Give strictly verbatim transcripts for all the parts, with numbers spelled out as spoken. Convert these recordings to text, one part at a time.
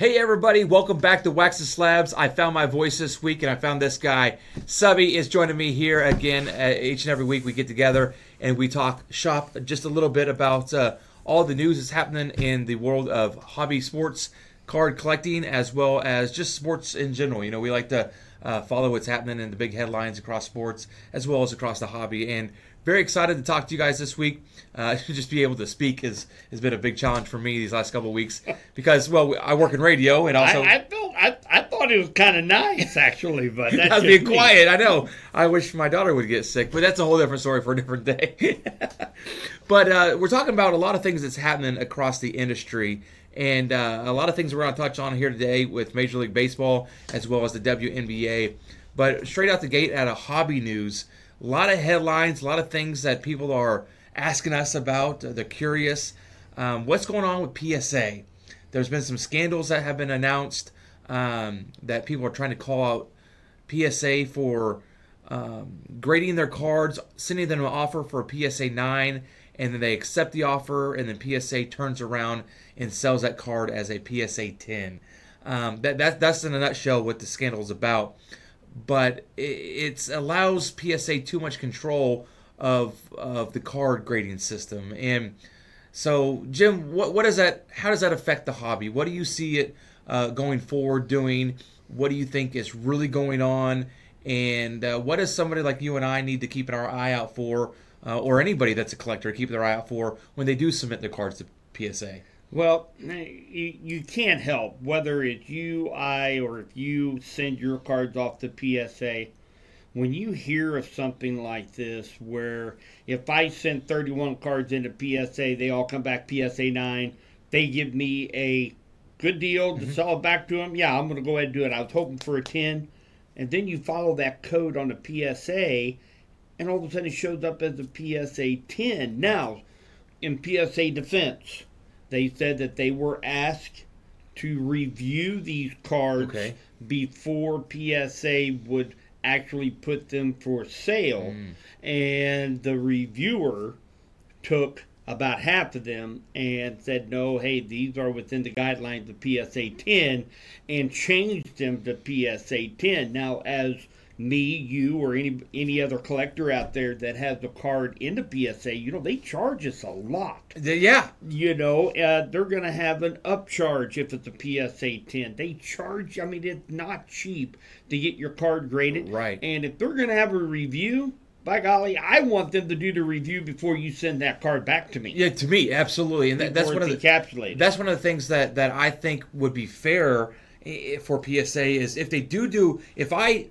Hey everybody, welcome back to Wax and Slabs. I found my voice this week and I found this guy. Subby is joining me here again. Uh, each and every week we get together and we talk shop just a little bit about uh, all the news that's happening in the world of hobby sports, card collecting, as well as just sports in general. You know, we like to uh, follow what's happening in the big headlines across sports as well as across the hobby. And very excited to talk to you guys this week. Uh, just be able to speak has, has been a big challenge for me these last couple of weeks because, well, I work in radio and also... I, I, felt, I, I thought it was kind of nice, actually, but that's I was just being me. quiet. I know. I wish my daughter would get sick, but that's a whole different story for a different day. But uh, we're talking about a lot of things that's happening across the industry, and uh, a lot of things we're going to touch on here today with Major League Baseball as well as the W N B A. But straight out the gate out of hobby news, a lot of headlines, a lot of things that people are asking us about. They're curious. Um, what's going on with P S A? There's been some scandals that have been announced um, that people are trying to call out P S A for um, grading their cards, sending them an offer for a P S A nine, and then they accept the offer, and then P S A turns around and sells that card as a P S A ten. Um, that, that That's in a nutshell what the scandal is about. But it it's allows P S A too much control of of the card grading system. And so, Jim, what what does that? How does that affect the hobby? What do you see it uh, going forward doing? What do you think is really going on? And uh, what does somebody like you and I need to keep our eye out for, uh, or anybody that's a collector keep their eye out for when they do submit their cards to P S A? Well, you, you can't help, whether it's you, I, or if you send your cards off to P S A, when you hear of something like this, where if I send thirty-one cards into P S A, they all come back P S A nine, they give me a good deal to mm-hmm. sell it back to them, yeah, I'm going to go ahead and do it. I was hoping for a ten, and then you follow that code on the P S A, and all of a sudden it shows up as a P S A ten. Now, in P S A defense, they said that they were asked to review these cards okay. before P S A would actually put them for sale. Mm. And the reviewer took about half of them and said, no, hey, these are within the guidelines of P S A ten, and changed them to P S A ten. Now, as me, you, or any any other collector out there that has a card into P S A, you know, they charge us a lot. Yeah. You know, uh, they're going to have an upcharge if it's a P S A ten. They charge, I mean, it's not cheap to get your card graded. Right. And if they're going to have a review, by golly, I want them to do the review before you send that card back to me. Yeah, to me, absolutely. And that, that's one of the encapsulated. That's one of the things that, that I think would be fair for P S A is if they do do, if I...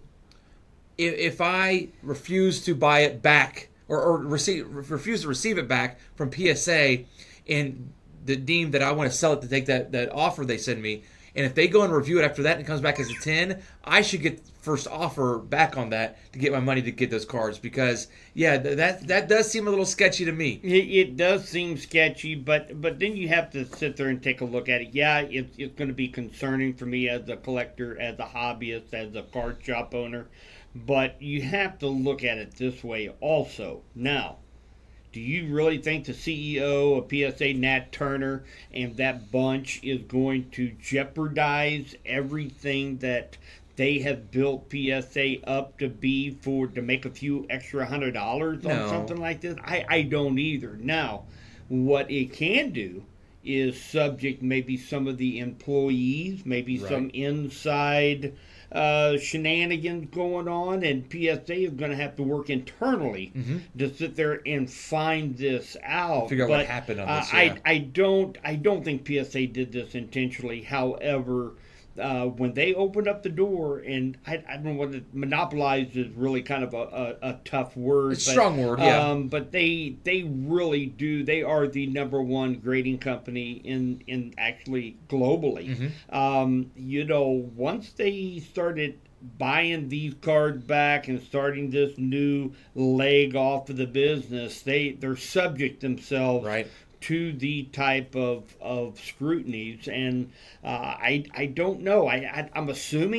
If I refuse to buy it back or, or receive, refuse to receive it back from P S A and the deem that I want to sell it to take that, that offer they send me, and if they go and review it after that and it comes back as a ten, I should get first offer back on that to get my money to get those cards because, yeah, that that does seem a little sketchy to me. It, it does seem sketchy, but but then you have to sit there and take a look at it. Yeah, it, it's going to be concerning for me as a collector, as a hobbyist, as a card shop owner. But you have to look at it this way also. Now, do you really think the C E O of P S A, Nat Turner, and that bunch is going to jeopardize everything that they have built P S A up to be for to make a few extra hundred dollars on no. something like this? I, I don't either. Now, what it can do is subject maybe some of the employees, maybe right. some inside uh, shenanigans going on, and P S A is going to have to work internally mm-hmm. to sit there and find this out. Figure out but, what happened on this. Uh, yeah. I I don't I don't think P S A did this intentionally. However, uh, when they opened up the door, and I, I don't know what it, monopolized is really kind of a, a, a tough word. It's but, a strong word, yeah. Um, but they they really do. They are the number one grading company in in actually globally. Mm-hmm. Um, you know, once they started buying these cards back and starting this new leg off of the business, they they're subject themselves right. to the type of, of scrutinies, and uh, I I don't know. I, I I'm assuming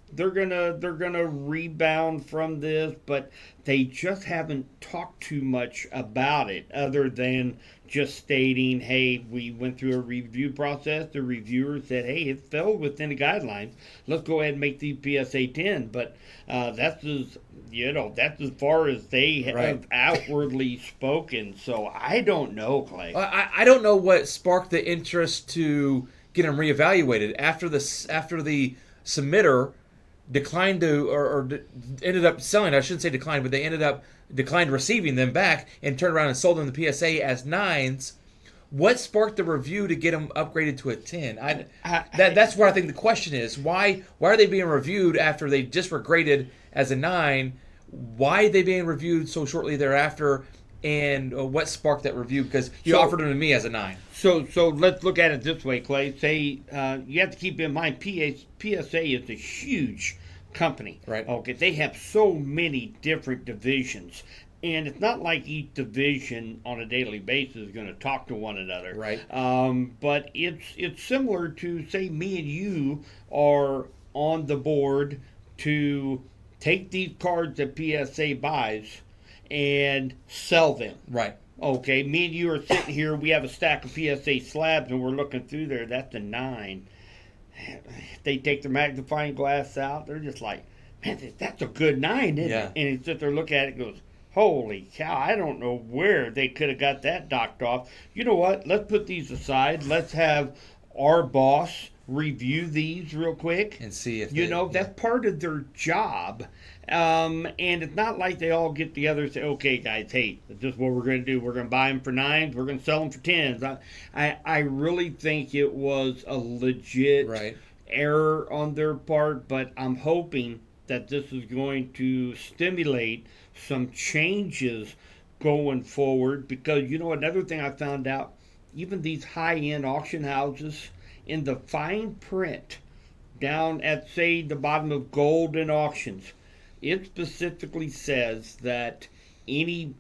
they're gonna they're gonna rebound from this, but they just haven't talked too much about it, other than just stating, "Hey, we went through a review process. The reviewer said, hey, it fell within the guidelines. Let's go ahead and make the P S A ten." But uh, that's as you know that's as far as they have Right. outwardly spoken. So I don't know, Clay. I, I don't know what sparked the interest to get them reevaluated after the after the submitter declined to or, or d- ended up selling. I shouldn't say declined, but they ended up declined receiving them back and turned around and sold them to P S A as nines. What sparked the review to get them upgraded to a ten? I, I- that that's where I think the question is. Why why are they being reviewed after they just were graded as a nine? Why are they being reviewed so shortly thereafter? And uh, what sparked that review? Because you So- offered them to me as a nine. So, so let's look at it this way, Clay. Say uh, you have to keep in mind, P A, P S A is a huge company. Right. Okay. They have so many different divisions, and it's not like each division on a daily basis is going to talk to one another. Right. Um, but it's it's similar to, say, me and you are on the board to take these cards that P S A buys and sell them. Right. Okay, me and you are sitting here. We have a stack of P S A slabs, and we're looking through there. That's a nine. They take their magnifying glass out. They're just like, man, that's a good nine, isn't Yeah. it? And he sits there, look at it, and goes, holy cow, I don't know where they could have got that docked off. You know what? Let's put these aside. Let's have our boss review these real quick. And see if You they- know, that's part of their job. Um, and it's not like they all get together and say, okay, guys, hey, this is what we're going to do. We're going to buy them for nines. We're going to sell them for tens. I, I, I really think it was a legit Right. error on their part, but I'm hoping that this is going to stimulate some changes going forward, because, you know, another thing I found out, even these high-end auction houses, in the fine print down at, say, the bottom of Golden Auctions, it specifically says that any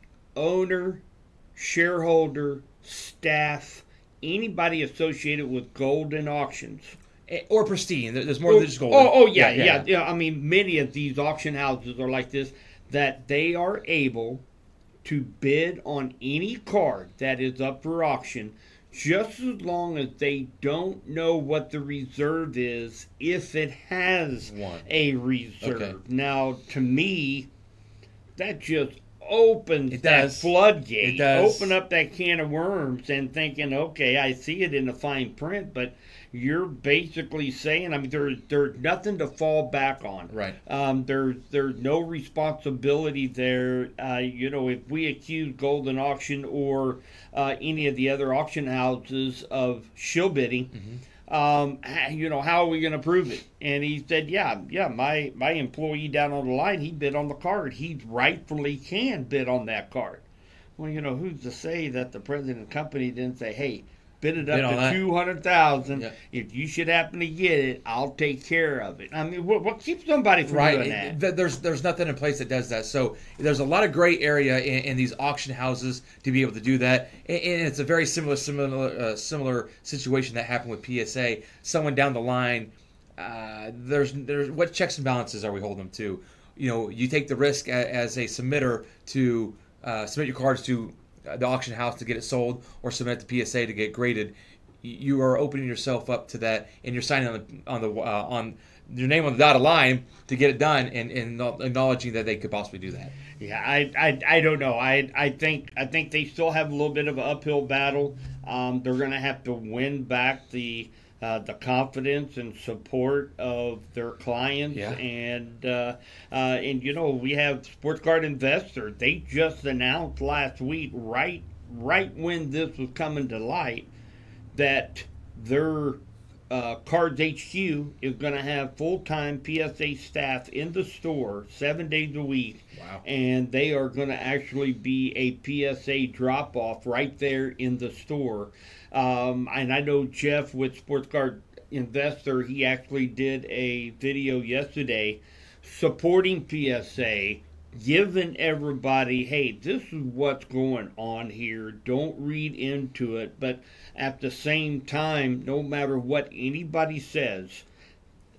owner, shareholder, staff, anybody associated with Golden Auctions, Eh, or pristine. There- There's more oh, than just gold. Oh, oh yeah, yeah, yeah, I mean, many of these auction houses are like this, that they are able to bid on any card that is up for auction, just as long as they don't know what the reserve is, if it has One. a reserve. Okay. Now, to me, that just opens It that does. floodgate. It does. Open up that can of worms and thinking, okay, I see it in the fine print, but you're basically saying, I mean, there, there's nothing to fall back on. Right. Um, there's there's no responsibility there. Uh, you know, if we accuse Golden Auction or uh, any of the other auction houses of shill bidding, Mm-hmm. um, h- you know, how are we going to prove it? And he said, yeah, yeah, my my employee down on the line, he bid on the card. He rightfully can bid on that card. Well, you know, who's to say that the president of the company didn't say, hey, bid it Bid on up that. to two hundred thousand. Yeah. If you should happen to get it, I'll take care of it. I mean, what, what keeps somebody from Right. doing It- that? th- There's there's nothing in place that does that. So there's a lot of gray area in, in these auction houses to be able to do that. And, and it's a very similar similar uh, similar situation that happened with P S A. Someone down the line, uh, there's there's what checks and balances are we holding them to? You know, you take the risk a, as a submitter to uh, submit your cards to the auction house to get it sold, or submit it to P S A to get graded. You are opening yourself up to that, and you're signing on the on the uh, on your name on the dotted line to get it done, and, and acknowledging that they could possibly do that. Yeah, I, I, I don't know. I, I think I think they still have a little bit of an uphill battle. Um, they're going to have to win back the uh, the confidence and support of their clients. Yeah. And uh, uh, and you know, we have Sports Card Investor. They just announced last week, right right when this was coming to light, that their uh, Cards H Q is going to have full-time P S A staff in the store seven days a week. Wow. And they are going to actually be a P S A drop-off right there in the store. Um, and I know Jeff with Sports Card Investor, he actually did a video yesterday supporting P S A, giving everybody, hey, this is what's going on here. Don't read into it. But at the same time, no matter what anybody says,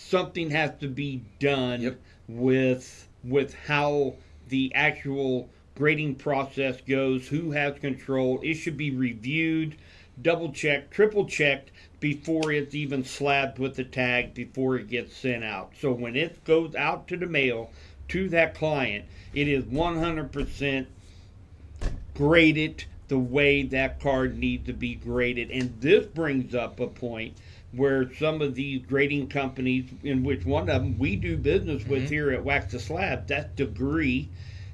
something has to be done Yep. with with how the actual grading process goes, who has control. It should be reviewed, double checked, triple checked before it's even slabbed with the tag, before it gets sent out. So when it goes out to the mail to that client, it is one hundred percent graded the way that card needs to be graded. And this brings up a point where some of these grading companies, in which one of them we do business with mm-hmm. here at Wax the Slab, that's Degree.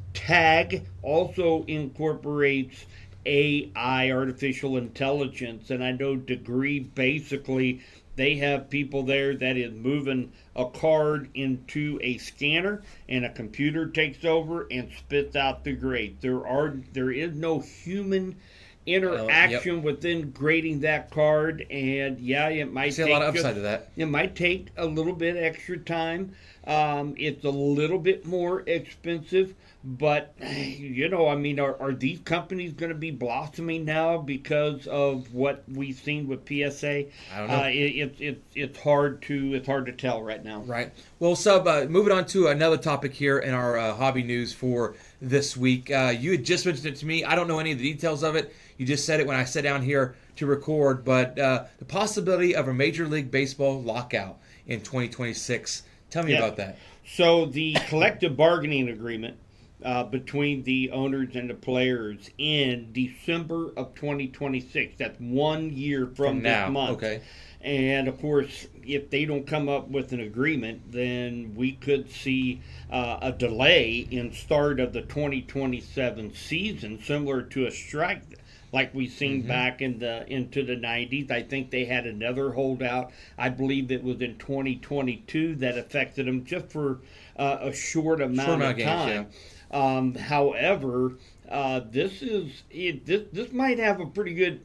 Tag also incorporates A I, artificial intelligence, and I know Degree basically, they have people there that is moving a card into a scanner, and a computer takes over and spits out the grade. There are there is no human interaction uh, yep. within grading that card, and yeah, it might I see take a lot of just, upside to that. It might take a little bit extra time. Um, it's a little bit more expensive, but you know, I mean, are, are these companies going to be blossoming now because of what we've seen with P S A? I don't know. Uh, it, it, it, it's hard to it's hard to tell right now. Right. Well, Sub, uh, moving on to another topic here in our uh, hobby news for this week. Uh, you had just mentioned it to me. I don't know any of the details of it. You just said it when I sat down here to record, but uh, the possibility of a Major League Baseball lockout in twenty twenty-six. Tell me yeah. about that. So the collective bargaining agreement uh, between the owners and the players in December of twenty twenty-six. That's one year from, from this now. month. Okay. And of course, if they don't come up with an agreement, then we could see uh, a delay in start of the twenty twenty-seven season, similar to a strike like we've seen mm-hmm. back in the into the nineties. I think they had another holdout. I believe it was in twenty twenty-two that affected them just for uh, a short amount short of amount time. Games, yeah. um, however, uh, this is it, this this might have a pretty good.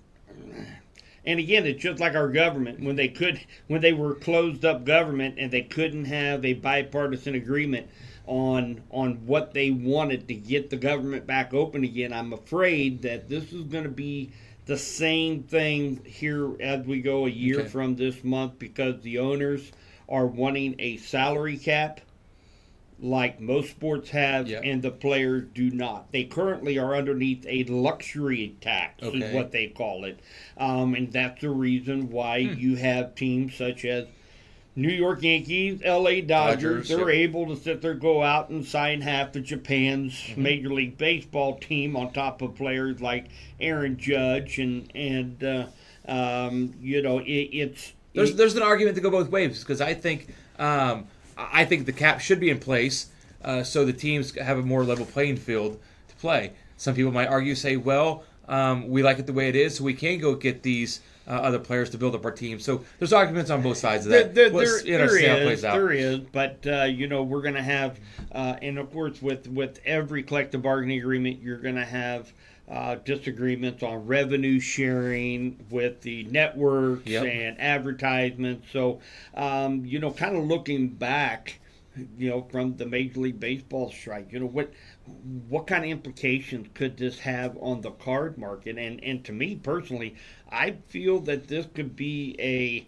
And again, it's just like our government when they could when they were closed up government and they couldn't have a bipartisan agreement on on what they wanted to get the government back open again. I'm afraid that this is going to be the same thing here as we go a year okay. from this month, because the owners are wanting a salary cap like most sports have, yep. and the players do not. They currently are underneath a luxury tax, okay. is what they call it. Um, and that's the reason why hmm. you have teams such as New York Yankees, L A Dodgers, Dodgers they're yep. able to sit there, go out and sign half of Japan's mm-hmm. Major League Baseball team on top of players like Aaron Judge. And, and uh, um, you know, it, it's... There's, it, there's an argument to go both ways, because I think... Um, I think the cap should be in place uh, so the teams have a more level playing field to play. Some people might argue, say, well, um, we like it the way it is, so we can go get these uh, other players to build up our team. So there's arguments on both sides of that. There, there, there, you know, there is, there is, but uh, you know, we're going to have, uh, and of course, with with every collective bargaining agreement, you're going to have uh, disagreements on revenue sharing with the networks yep. and advertisements. So, um, you know, kind of looking back, you know, from the Major League Baseball strike, you know, what what kind of implications could this have on the card market? And and to me personally, I feel that this could be a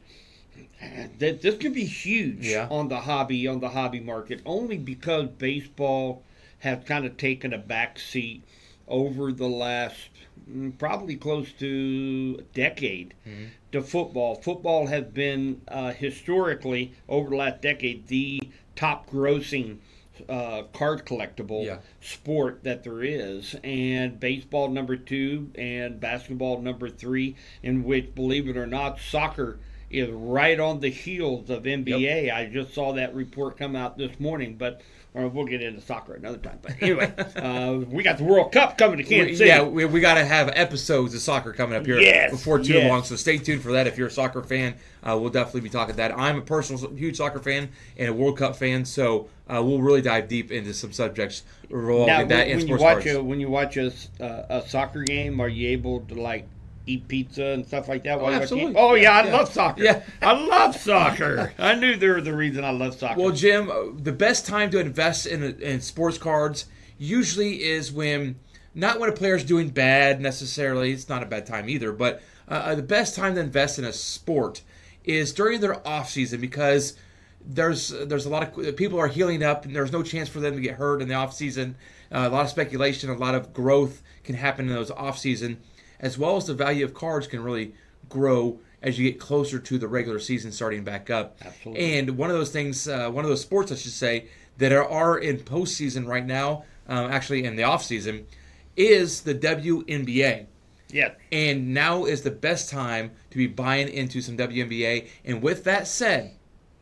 that this could be huge yeah. on the hobby on the hobby market, only because baseball has kind of taken a back seat over the last probably close to a decade mm-hmm. to football. Football has been uh, historically, over the last decade, the top grossing uh, card collectible yeah. sport that there is. And baseball number two and basketball number three, in which, believe it or not, soccer is right on the heels of N B A. Yep. I just saw that report come out this morning, but or we'll get into soccer another time. But anyway, uh, we got the World Cup coming to Kansas City. Yeah, we, we got to have episodes of soccer coming up here yes, before too yes. long. So stay tuned for that. If you're a soccer fan, uh, we'll definitely be talking that. I'm a personal huge soccer fan and a World Cup fan, so uh, we'll really dive deep into some subjects revolving now, that when, and when sports you watch cards. a, when you watch a, uh, a soccer game, are you able to like eat pizza and stuff like that? Oh, while absolutely. Oh, yeah, I yeah. love soccer. Yeah. I love soccer. I knew they were the reason I love soccer. Well, Jim, the best time to invest in, in sports cards usually is when, not when a player's doing bad necessarily, it's not a bad time either, but uh, the best time to invest in a sport is during their off season, because there's there's a lot of people are healing up, and there's no chance for them to get hurt in the off season. Uh, a lot of speculation, a lot of growth can happen in those off season, as well as the value of cards can really grow as you get closer to the regular season starting back up. Absolutely. And one of those things, uh, one of those sports, I should say, that are, are in postseason right now, um, actually in the off season, is the W N B A. Yeah. And now is the best time to be buying into some W N B A. And with that said,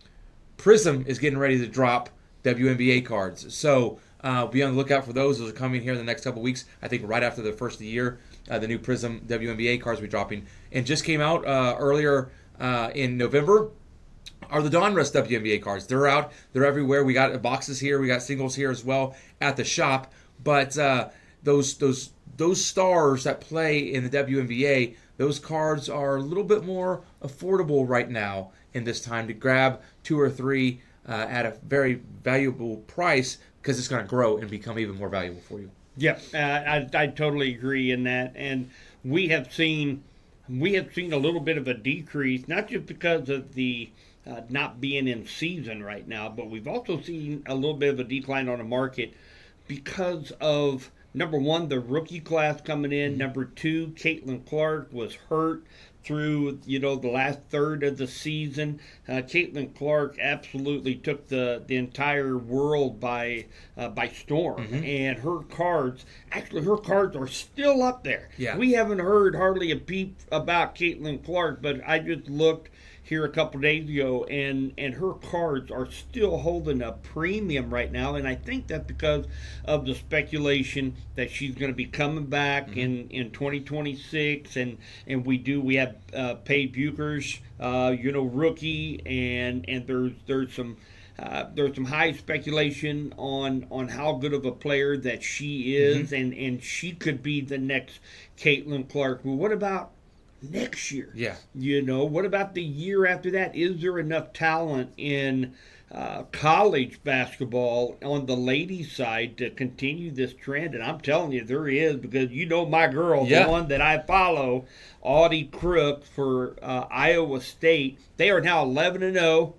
Prism is getting ready to drop W N B A cards. So uh, be on the lookout for those. Those are coming here in the next couple weeks. I think right after the first of the year, uh, the new Prism W N B A cards will be dropping. And just came out uh, earlier uh, in November are the Donruss W N B A cards. They're out. They're everywhere. We got boxes here. We got singles here as well at the shop. But uh, those those those stars that play in the W N B A, those cards are a little bit more affordable right now in this time to grab two or three uh, at a very valuable price, because it's going to grow and become even more valuable for you. Yep, uh, I, I totally agree in that, and we have seen we have seen a little bit of a decrease, not just because of the uh, not being in season right now, but we've also seen a little bit of a decline on the market because of, number one, the rookie class coming in. Mm-hmm. Number two, Caitlin Clark was hurt through, you know, the last third of the season. Uh, Caitlin Clark absolutely took the, the entire world by uh, by storm. Mm-hmm. And her cards, actually her cards are still up there. Yeah. We haven't heard hardly a peep about Caitlin Clark, but I just looked here a couple days ago, and, and her cards are still holding a premium right now, and I think that's because of the speculation that she's going to be coming back mm-hmm. in, in twenty twenty-six, and, and we do we have uh, Paige Buchers, uh, you know, rookie, and and there's there's some uh, there's some high speculation on on how good of a player that she is, mm-hmm. and and she could be the next Caitlin Clark. Well, what about next year? Yeah. You know, what about the year after that? Is there enough talent in uh, college basketball on the ladies' side to continue this trend? And I'm telling you, there is, because you know my girl, yeah. the one that I follow, Audie Crook for uh, Iowa State. They are now eleven and oh.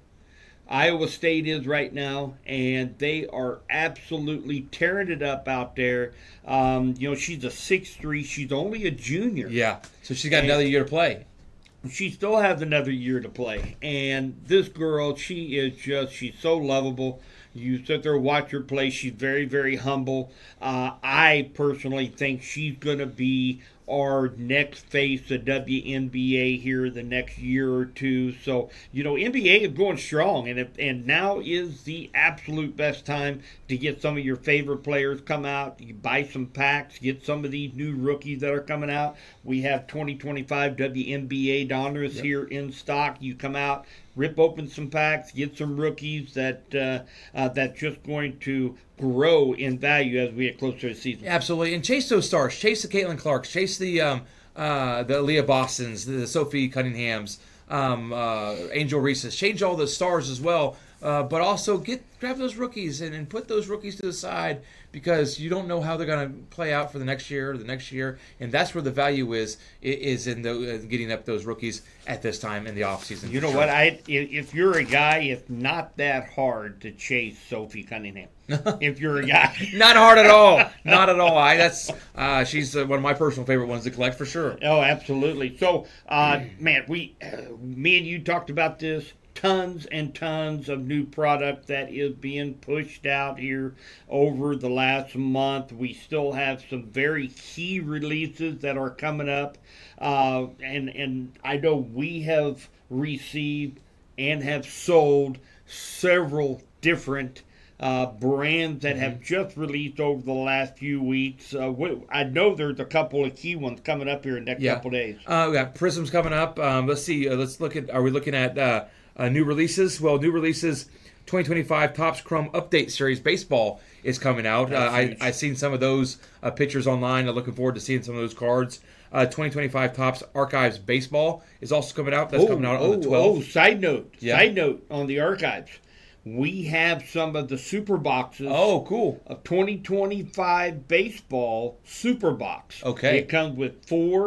Iowa State is right now, and they are absolutely tearing it up out there. Um, you know, she's a six three. She's only a junior. Yeah, so she's got and another year to play. She still has another year to play. And this girl, she is just, she's so lovable. You sit there and watch her play. She's very, very humble. Uh, I personally think she's going to be our next face of W N B A here the next year or two. So, you know, N B A is going strong, and if, and now is the absolute best time to get some of your favorite players come out. You buy some packs, get some of these new rookies that are coming out. We have twenty twenty-five W N B A Donruss yep. here in stock. You come out, rip open some packs, get some rookies that uh, uh, that's just going to grow in value as we get closer to the season. Absolutely, and chase those stars. Chase the Caitlin Clarks. Chase the um, uh, the Leah Bostons, the Sophie Cunninghams, um, uh, Angel Reese's. Change all the stars as well, uh, but also get grab those rookies and, and put those rookies to the side, because you don't know how they're going to play out for the next year or the next year, and that's where the value is is in the, uh, getting up those rookies at this time in the offseason. You know sure. what? I if you're a guy, it's not that hard to chase Sophie Cunningham. If you're a guy, not hard at all, not at all. I that's uh, she's uh, one of my personal favorite ones to collect for sure. Oh, absolutely. So, uh, man, we, uh, me and you talked about this. Tons and tons of new product that is being pushed out here over the last month. We still have some very key releases that are coming up, uh, and and I know we have received and have sold several different Uh, brands that have just released over the last few weeks. Uh, we, I know there's a couple of key ones coming up here in the next yeah. couple days. Uh, we got Prisms coming up. Um, let's see. Uh, let's look at. Are we looking at uh, uh, new releases? Well, new releases. twenty twenty-five Topps Chrome Update Series Baseball is coming out. Uh, I I've seen some of those uh, pictures online. I'm looking forward to seeing some of those cards. Uh, twenty twenty-five Topps Archives Baseball is also coming out. That's oh, coming out oh, on the twelfth. Oh, side note. Yeah. Side note on the Archives. We have some of the super boxes. Oh, cool. Of twenty twenty-five baseball super box. Okay. It comes with four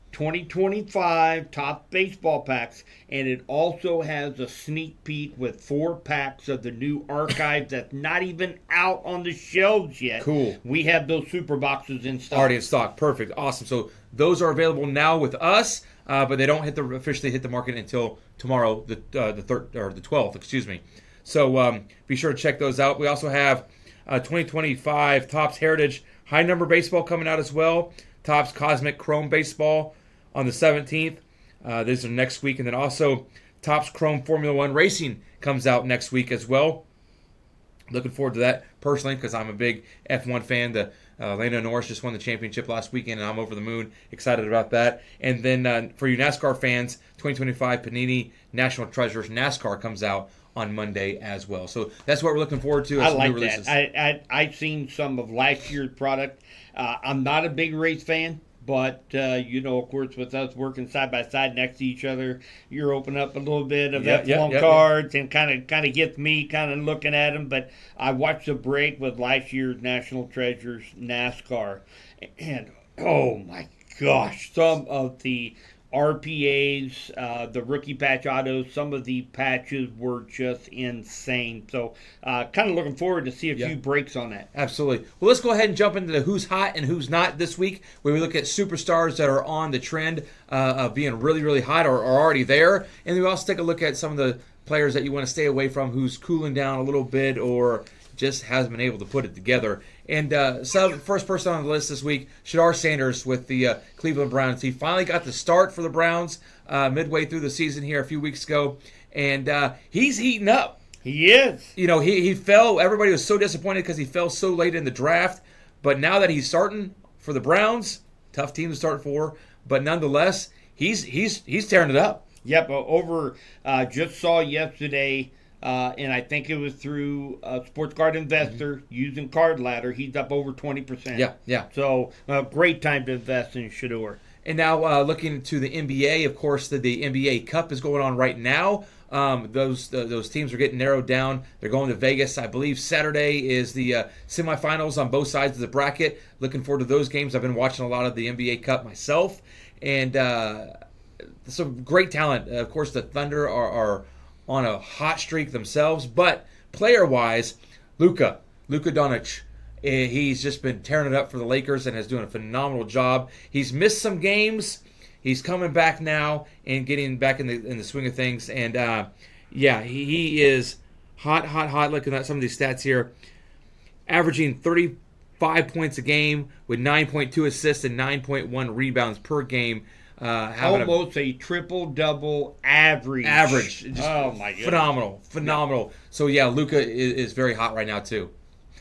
twenty twenty-five top baseball packs, and it also has a sneak peek with four packs of the new archive that's not even out on the shelves yet. Cool. We have those super boxes in stock. Already in stock. Perfect. Awesome. So those are available now with us, uh, but they don't hit the officially hit the market until tomorrow, the uh, the third or the twelfth. Excuse me. So um, be sure to check those out. We also have uh, twenty twenty-five Topps Heritage High Number Baseball coming out as well. Topps Cosmic Chrome Baseball on the seventeenth. Uh, these are next week. And then also Topps Chrome Formula One Racing comes out next week as well. Looking forward to that personally because I'm a big F one fan. The uh, Lando Norris just won the championship last weekend, and I'm over the moon, excited about that. And then uh, for you NASCAR fans, twenty twenty-five Panini National Treasures NASCAR comes out on Monday as well. So that's what we're looking forward to. As I like new releases. that. I, I, I've seen some of last year's product. Uh, I'm not a big race fan, but, uh, you know, of course, with us working side by side next to each other, you're opening up a little bit of Yeah, F one yeah, yeah, cards and kind of kind of gets me kind of looking at them. But I watched the break with last year's National Treasures NASCAR, and, oh, my gosh, some of the R P As, uh, the rookie patch autos, some of the patches were just insane. So uh, kind of looking forward to see a Yeah. few breaks on that. Absolutely. Well, let's go ahead and jump into the who's hot and who's not this week, where we look at superstars that are on the trend uh, of being really, really hot or are already there. And then we also take a look at some of the players that you want to stay away from who's cooling down a little bit or just hasn't been able to put it together. And uh, so the first person on the list this week, Shadar Sanders with the uh, Cleveland Browns. He finally got the start for the Browns uh, midway through the season here a few weeks ago, and uh, he's heating up. He is. You know, he, he fell. Everybody was so disappointed because he fell so late in the draft. But now that he's starting for the Browns, tough team to start for, but nonetheless, he's he's he's tearing it up. Yep, uh, over, uh, just saw yesterday, uh, and I think it was through uh, Sports Card Investor mm-hmm. using Card Ladder. He's up over twenty percent. Yeah, yeah. So, uh, great time to invest in Shador. And now uh, looking to the N B A, of course, the, the N B A Cup is going on right now. Um, those uh, those teams are getting narrowed down. They're going to Vegas. I believe Saturday is the uh, semifinals on both sides of the bracket. Looking forward to those games. I've been watching a lot of the N B A Cup myself. And uh, some great talent. Of course, the Thunder are, are on a hot streak themselves. But player-wise, Luka, Luka Doncic, he's just been tearing it up for the Lakers and is doing a phenomenal job. He's missed some games. He's coming back now and getting back in the in the swing of things. And, uh, yeah, he, he is hot, hot, hot. Looking at some of these stats here. Averaging thirty-five points a game with nine point two assists and nine point one rebounds per game. Uh, Almost a, a triple-double average. Average. Just oh, my goodness. Phenomenal. Phenomenal. Yeah. So, yeah, Luka is, is very hot right now, too.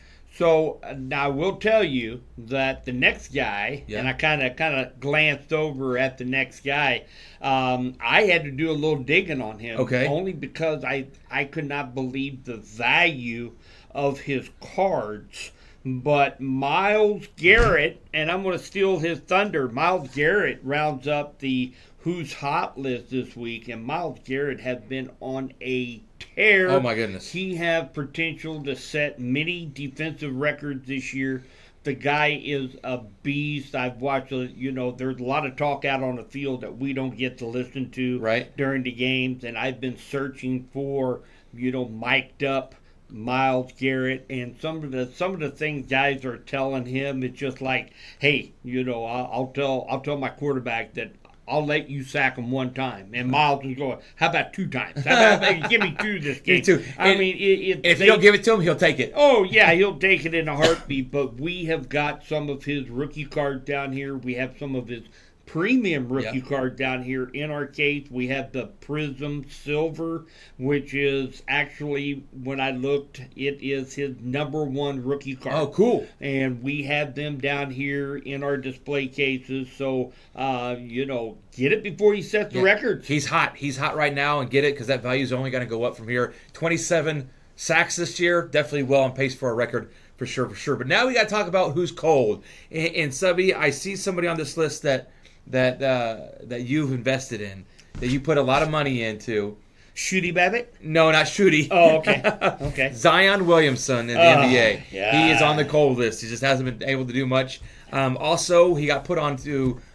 So uh, now I will tell you that the next guy, yeah. and I kind of kind of glanced over at the next guy. Um, I had to do a little digging on him, okay. only because I I could not believe the value of his cards. But Myles Garrett, and I'm going to steal his thunder. Myles Garrett rounds up the Who's Hot list this week, and Myles Garrett has been on a tear. Oh, my goodness. He has potential to set many defensive records this year. The guy is a beast. I've watched, you know, there's a lot of talk out on the field that we don't get to listen to right. during the games, and I've been searching for, you know, mic'd up Myles Garrett, and some of the some of the things guys are telling him, it's just like, hey, you know, I'll, I'll tell I'll tell my quarterback that I'll let you sack him one time. And Myles is going, how about two times? How about, give me two this game. Two. I and, mean, it, it, if they, you don't give it to him, he'll take it. Oh, yeah, he'll take it in a heartbeat. But we have got some of his rookie cards down here. We have some of his premium rookie yep. card down here in our case. We have the Prism Silver, which is actually, when I looked, it is his number one rookie card. Oh, cool. And we have them down here in our display cases. So, uh, you know, get it before he sets the yeah. records. He's hot. He's hot right now, and get it because that value is only going to go up from here. twenty-seven sacks this year. Definitely well on pace for a record. For sure, for sure. But now we got to talk about who's cold. And, and Subby, I see somebody on this list that that uh, that you've invested in, that you put a lot of money into. Shooty Babbitt? No, not Shooty. Oh, okay. Okay. Zion Williamson in the oh, N B A. Yeah. He is on the cold list. He just hasn't been able to do much. Um, also, he got put onto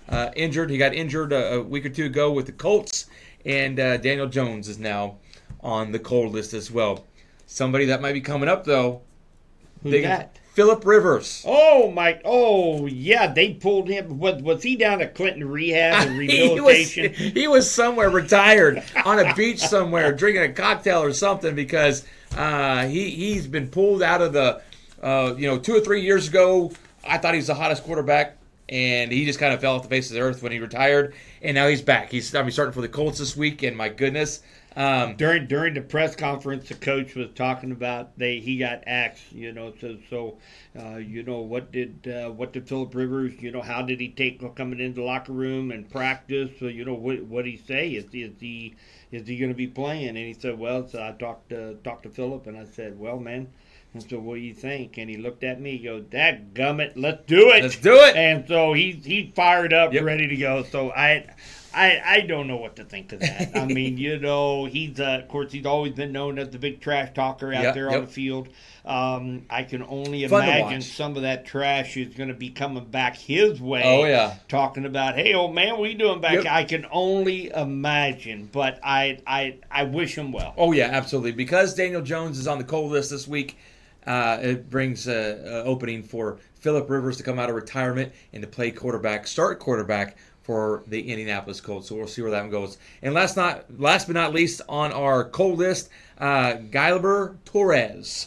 uh, injured. He got injured a, a week or two ago with the Colts, and uh, Daniel Jones is now on the cold list as well. Somebody that might be coming up though. Who's they, that? Philip Rivers. Oh my! Oh yeah, they pulled him. Was was he down at Clinton Rehab and he, rehabilitation? was, he was somewhere retired on a beach somewhere drinking a cocktail or something because uh, he he's been pulled out of the uh, you know two or three years ago. I thought he was the hottest quarterback, and he just kind of fell off the face of the earth when he retired, and now he's back. He's I mean, starting for the Colts this week, and my goodness. Um, during during the press conference, the coach was talking about they he got asked, you know, so so, uh, you know, what did uh, what did Philip Rivers, you know, how did he take coming into the locker room and practice? So you know, what what did he say? Is is he is he going to be playing? And he said, well, so I talked to talked to Philip, and I said, well, man. And so, what do you think? And he looked at me. He goes, "That gummit, let's do it. Let's do it." And so he he fired up, Yep. ready to go. So I. I, I don't know what to think of that. I mean, you know, he's uh, of course he's always been known as the big trash talker out Yep, there yep. on the field. Um, I can only Fun to imagine watch. some of that trash is going to be coming back his way. Oh, yeah. Talking about, hey, old man, what are you doing back? Yep. I can only imagine, but I I I wish him well. Oh yeah, absolutely. Because Daniel Jones is on the cold list this week, uh, it brings an opening for Philip Rivers to come out of retirement and to play quarterback, start quarterback for the Indianapolis Colts. So we'll see where that one goes. And last not last but not least on our cold list, uh, Guillermo Torres.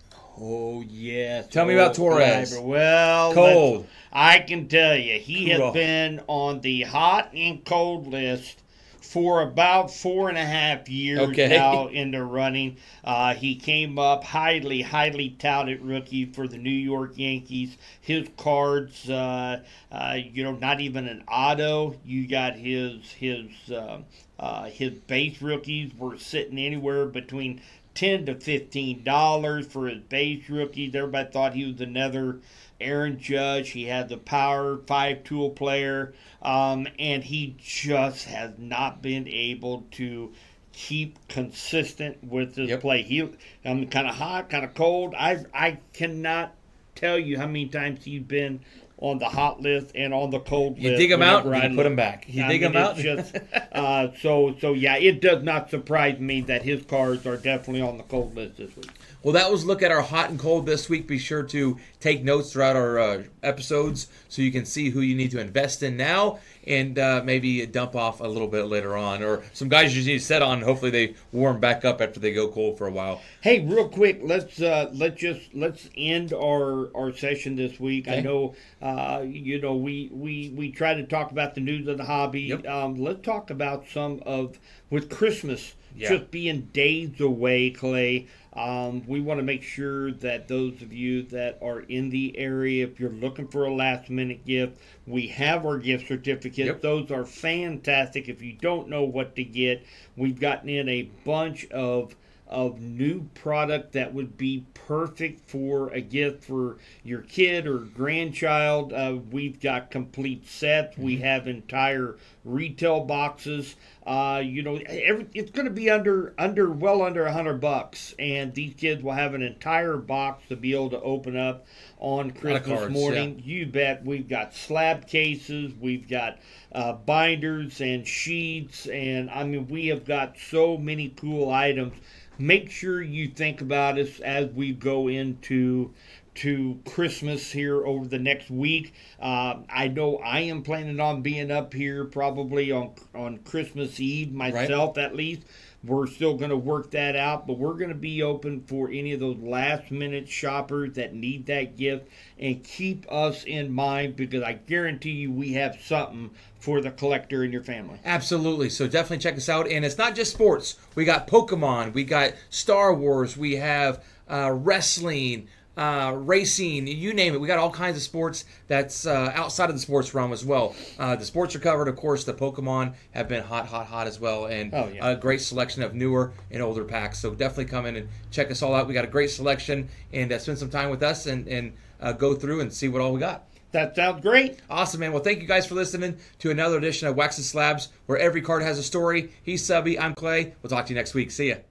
Oh yes. Tell me about Torres. Driver. Well, Cold. let's- I can tell you, he Cool. has been on the hot and cold list for about four and a half years Okay. now in the running. Uh, he came up highly, highly touted rookie for the New York Yankees. His cards, uh, uh, you know, not even an auto. You got his his uh, uh, his base rookies were sitting anywhere between ten to fifteen dollars for his base rookies. Everybody thought he was another Aaron Judge. He had the power five tool player, um, and he just has not been able to keep consistent with his Yep. play. He, I'm kind of hot, kind of cold. I I cannot tell you how many times he's been on the hot list and on the cold You list. dig him out, whenever and I you put look. him back. You I dig mean, him out. it's just, uh, so so yeah, it does not surprise me that his cards are definitely on the cold list this week. Well, that was look at our hot and cold this week. Be sure to take notes throughout our uh, episodes so you can see who you need to invest in now and uh, maybe dump off a little bit later on. Or some guys you just need to set on. Hopefully they warm back up after they go cold for a while. Hey, real quick, let's uh, let's just let's end our, our session this week. Okay. I know uh, you know we, we we try to talk about the news of the hobby. Yep. Um, let's talk about some of with Christmas Yeah. just being days away, Clay. Um, we want to make sure that those of you that are in the area, if you're looking for a last minute gift, we have our gift certificates. Yep. Those are fantastic. If you don't know what to get, we've gotten in a bunch of of new product that would be perfect for a gift for your kid or grandchild. Uh, we've got complete sets. We have entire retail boxes. Uh, you know, every, it's going to be under under well under a hundred bucks, and these kids will have an entire box to be able to open up on Christmas cards, morning. You bet. We've got slab cases. We've got uh, binders and sheets, and I mean, we have got so many cool items. Make sure you think about us as we go into to Christmas here over the next week. Uh, I know I am planning on being up here probably on on Christmas Eve myself, at least. We're still going to work that out, but we're going to be open for any of those last minute shoppers that need that gift, and keep us in mind because I guarantee you we have something for the collector in your family. Absolutely. So definitely check us out. And it's not just sports. We got Pokemon. We got Star Wars. We have uh, wrestling, uh, racing, you name it. We got all kinds of sports that's uh, outside of the sports realm as well. Uh, the sports are covered. Of course, the Pokemon have been hot, hot, hot as well. And Oh, yeah. a great selection of newer and older packs. So definitely come in and check us all out. We got a great selection. And uh, spend some time with us and, and uh, go through and see what all we got. That sounds great. Awesome, man. Well, thank you guys for listening to another edition of Wax and Slabs, where every card has a story. He's Subby. I'm Clay. We'll talk to you next week. See ya.